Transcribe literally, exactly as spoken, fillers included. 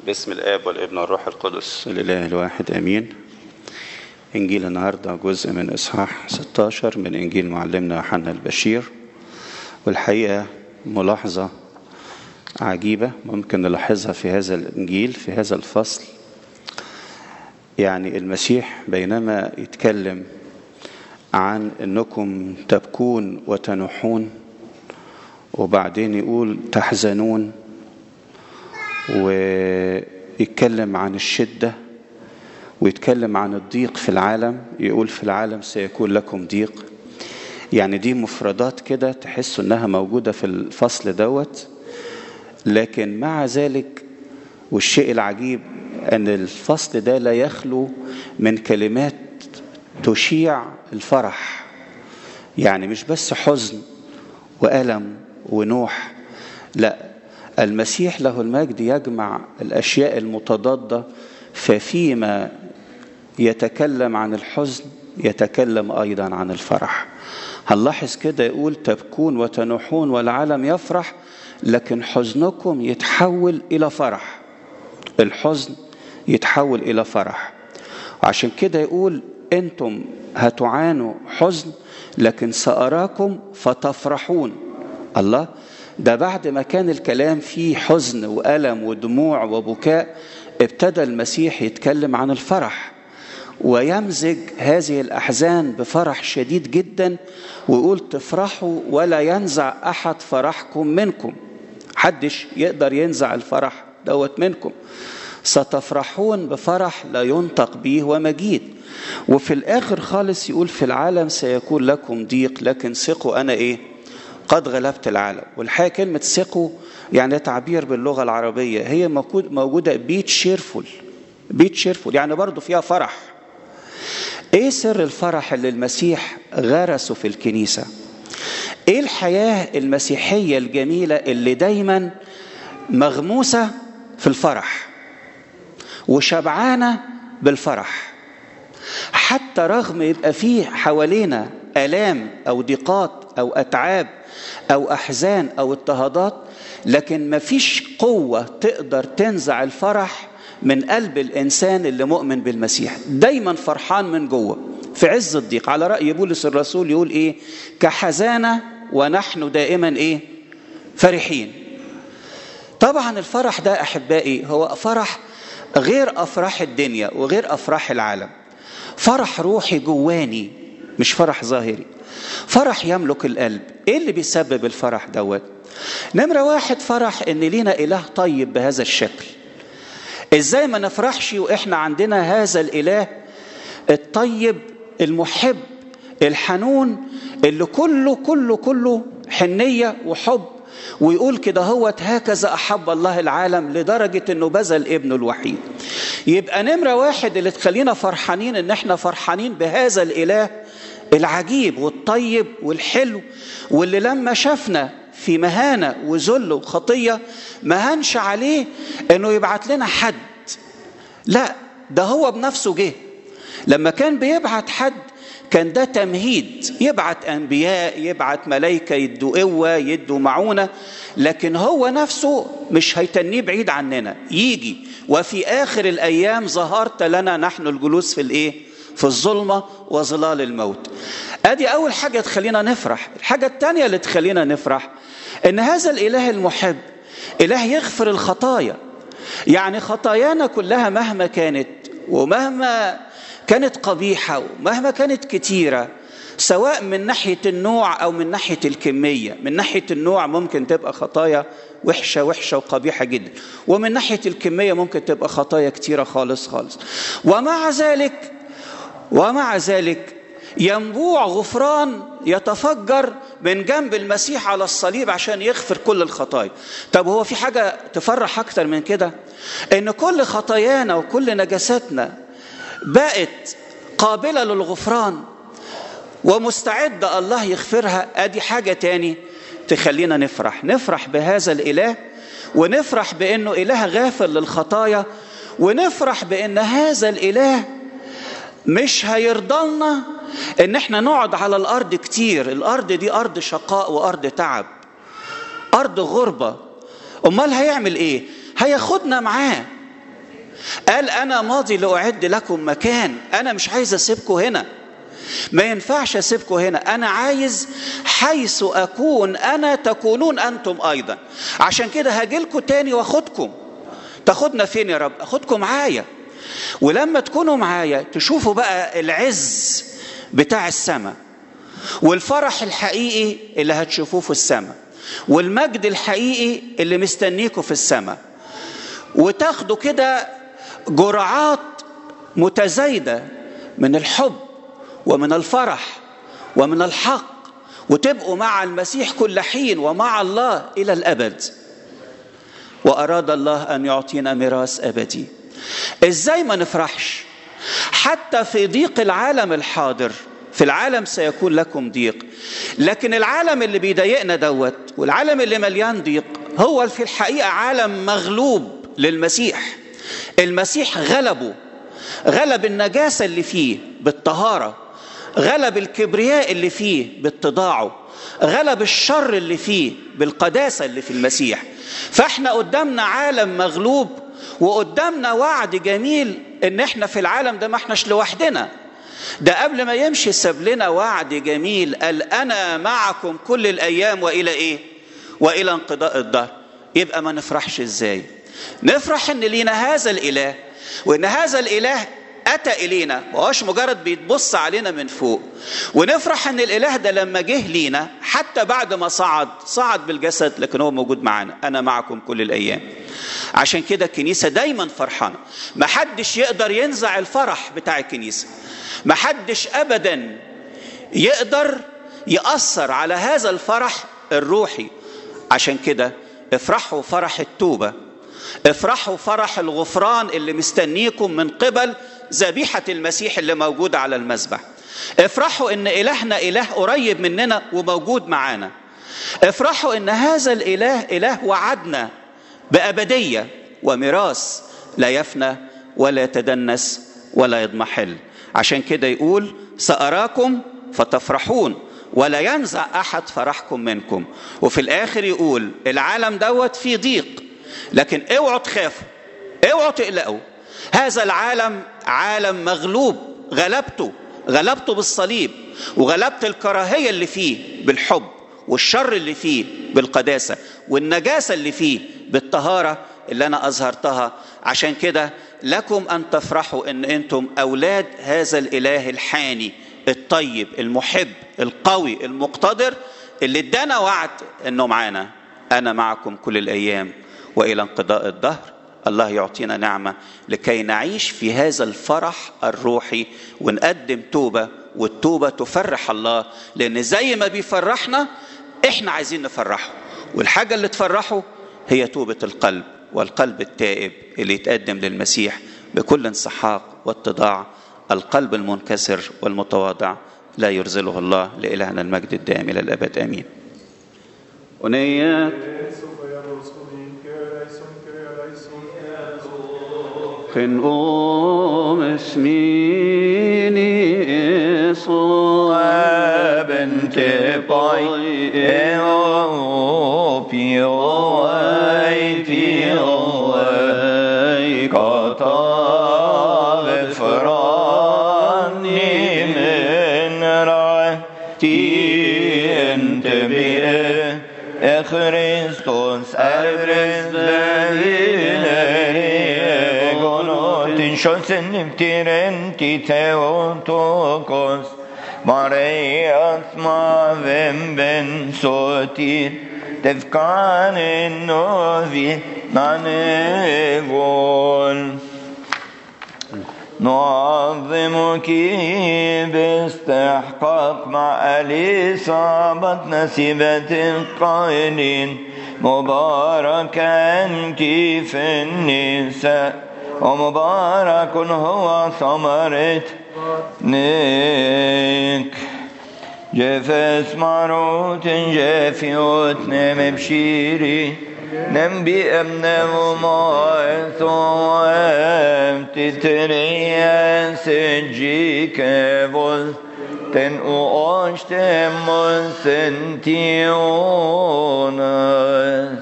باسم الآب والابن والروح القدس الإله الواحد آمين. إنجيل النهاردة جزء من إصحاح ستة عشر من إنجيل معلمنا يوحنا البشير، والحقيقة ملاحظة عجيبة ممكن نلاحظها في هذا الإنجيل في هذا الفصل. يعني المسيح بينما يتكلم عن أنكم تبكون وتنوحون، وبعدين يقول تحزنون، ويتكلم عن الشدة، ويتكلم عن الضيق في العالم، يقول في العالم سيكون لكم ضيق. يعني دي مفردات كده تحسوا انها موجودة في الفصل دوت، لكن مع ذلك والشيء العجيب ان الفصل ده لا يخلو من كلمات تشيع الفرح. يعني مش بس حزن وألم ونوح، لا، المسيح له المجد يجمع الأشياء المتضادة، ففيما يتكلم عن الحزن يتكلم أيضا عن الفرح. هنلاحظ كده يقول تبكون وتنوحون والعالم يفرح، لكن حزنكم يتحول إلى فرح. الحزن يتحول إلى فرح، وعشان كده يقول أنتم هتعانوا حزن لكن سأراكم فتفرحون. الله، ده بعد ما كان الكلام فيه حزن وألم ودموع وبكاء، ابتدى المسيح يتكلم عن الفرح ويمزج هذه الأحزان بفرح شديد جدا، ويقول تفرحوا ولا ينزع أحد فرحكم منكم. حدش يقدر ينزع الفرح دوت منكم. ستفرحون بفرح لا ينطق به ومجيد. وفي الآخر خالص يقول في العالم سيكون لكم ضيق، لكن ثقوا أنا إيه؟ قد غلبت العالم. والحقيقة كلمة ثقوا يعني تعبير باللغة العربية، هي موجودة بيت شيرفول، بيت شيرفول يعني برضو فيها فرح. ايه سر الفرح اللي المسيح غرسه في الكنيسة؟ ايه الحياة المسيحية الجميلة اللي دايما مغموسة في الفرح وشبعانة بالفرح، حتى رغم يبقى فيه حوالينا آلام أو ضيقات أو أتعاب أو أحزان أو اضطهادات، لكن مفيش قوة تقدر تنزع الفرح من قلب الإنسان اللي مؤمن بالمسيح. دايما فرحان من جوه في عز الضيق. على رأي بولس الرسول يقول إيه؟ كحزانة ونحن دائما إيه؟ فرحين. طبعا الفرح ده أحبائي هو فرح غير أفراح الدنيا وغير أفراح العالم. فرح روحي جواني، مش فرح ظاهري، فرح يملك القلب. ايه اللي بيسبب الفرح دوت؟ نمرة واحد، فرح ان لينا اله طيب بهذا الشكل. ازاي ما نفرحش واحنا عندنا هذا الاله الطيب المحب الحنون اللي كله كله كله حنية وحب، ويقول كده هوت هكذا أحب الله العالم لدرجة أنه بذل ابنه الوحيد. يبقى نمرة واحد اللي تخلينا فرحانين أن احنا فرحانين بهذا الإله العجيب والطيب والحلو، واللي لما شافنا في مهانة وذل وخطية ما هنش عليه أنه يبعت لنا حد، لا، ده هو بنفسه جه. لما كان بيبعت حد كان ده تمهيد، يبعت أنبياء، يبعت ملائكة يدوا قوة يدوا معونة، لكن هو نفسه مش هيتنيه بعيد عننا، يجي. وفي آخر الأيام ظهرت لنا نحن الجلوس في الإيه؟ في الظلمة وظلال الموت. أدي أول حاجة تخلينا نفرح. الحاجة الثانية اللي تخلينا نفرح إن هذا الإله المحب إله يغفر الخطايا. يعني خطايانا كلها مهما كانت ومهما كانت قبيحة ومهما كانت كتيرة، سواء من ناحية النوع أو من ناحية الكمية. من ناحية النوع ممكن تبقى خطايا وحشة وحشة وقبيحة جدا، ومن ناحية الكمية ممكن تبقى خطايا كتيرة خالص خالص. ومع ذلك ومع ذلك ينبوع غفران يتفجر من جنب المسيح على الصليب عشان يغفر كل الخطايا. طب هو في حاجة تفرح أكتر من كده؟ إن كل خطايانا وكل نجاساتنا بقت قابلة للغفران ومستعدة الله يغفرها. ادي حاجة تاني تخلينا نفرح. نفرح بهذا الإله، ونفرح بأنه إله غافر للخطايا، ونفرح بأن هذا الإله مش هيرضلنا ان احنا نقعد على الأرض كتير. الأرض دي أرض شقاء وأرض تعب، أرض غربة. أمال هيعمل إيه؟ هياخدنا معاه قال أنا ماضي لأعد لكم مكان. أنا مش عايز أسيبكم هنا، ما ينفعش أسيبكم هنا، أنا عايز حيث أكون أنا تكونون أنتم أيضا. عشان كده هاجيلكم تاني واخدكم. تاخدنا فين يا رب؟ أخدكم معايا، ولما تكونوا معايا تشوفوا بقى العز بتاع السماء والفرح الحقيقي اللي هتشوفوه في السماء والمجد الحقيقي اللي مستنيكوا في السماء، وتاخدوا كده جرعات متزايدة من الحب ومن الفرح ومن الحق، وتبقوا مع المسيح كل حين ومع الله إلى الأبد. وأراد الله أن يعطينا ميراث أبدي. إزاي ما نفرحش؟ حتى في ضيق العالم الحاضر، في العالم سيكون لكم ضيق، لكن العالم اللي بيضايقنا دوت والعالم اللي مليان ضيق هو في الحقيقة عالم مغلوب للمسيح. المسيح غلبه، غلب النجاسة اللي فيه بالطهارة، غلب الكبرياء اللي فيه باتضاعه، غلب الشر اللي فيه بالقداسة اللي في المسيح. فاحنا قدامنا عالم مغلوب، وقدامنا وعد جميل ان احنا في العالم ده ما احناش لوحدنا. ده قبل ما يمشي ساب لنا وعد جميل، قال انا معكم كل الايام والى ايه؟ والى انقضاء الدهر. يبقى ما نفرحش ازاي؟ نفرح ان لينا هذا الاله، وان هذا الاله اتى الينا، ما هوش مجرد بيتبص علينا من فوق. ونفرح ان الاله ده لما جه لينا حتى بعد ما صعد صعد بالجسد، لكن هو موجود معانا. انا معكم كل الايام. عشان كده الكنيسه دايما فرحانه، ما حدش يقدر ينزع الفرح بتاع الكنيسه، ما حدش ابدا يقدر يأثر على هذا الفرح الروحي. عشان كده افرحوا فرح التوبه، افرحوا فرح الغفران اللي مستنيكم من قبل ذبيحة المسيح اللي موجودة على المذبح. افرحوا ان إلهنا إله قريب مننا وموجود معانا. افرحوا ان هذا الإله إله وعدنا بأبدية وميراث لا يفنى ولا يتدنس ولا يضمحل. عشان كده يقول سأراكم فتفرحون ولا ينزع أحد فرحكم منكم. وفي الآخر يقول العالم دوت فيه ضيق، لكن اوعوا تخافوا، اوعوا تقلقوا. هذا العالم عالم مغلوب، غلبته غلبته بالصليب، وغلبت الكراهية اللي فيه بالحب، والشر اللي فيه بالقداسة، والنجاسة اللي فيه بالطهارة اللي أنا أظهرتها. عشان كده لكم أن تفرحوا أن أنتم أولاد هذا الإله الحاني الطيب المحب القوي المقتدر، اللي ادانا وعد أنه معانا. أنا معكم كل الأيام وإلى انقضاء الدهر. الله يعطينا نعمة لكي نعيش في هذا الفرح الروحي ونقدم توبة، والتوبة تفرح الله، لأن زي ما بيفرحنا إحنا عايزين نفرحه. والحاجة اللي تفرحه هي توبة القلب، والقلب التائب اللي يتقدم للمسيح بكل انسحاق واتضاع. القلب المنكسر والمتواضع لا يرزله الله. لإلهنا المجد الدائم إلى الأبد آمين. ونيات خن أم اسميني صوى بنت باي أو في أوي في أوي كتاب فراني من رأتي انت بيه خريستوس أفرز شوسن نفترنتي تيوتوكوس ماريا اسما فيم بن سوتير تفكان النوفي نانيغول نعظمك باستحقاق مع الإصابة نسيبة القائلين مباركا أنت في النساء ومبارك هو ثمرة نيك. جفس معروت جافيوت نم بشيري نم بأمنا ومعث وابتتريا سجيك بول تنقوش تم سنتيون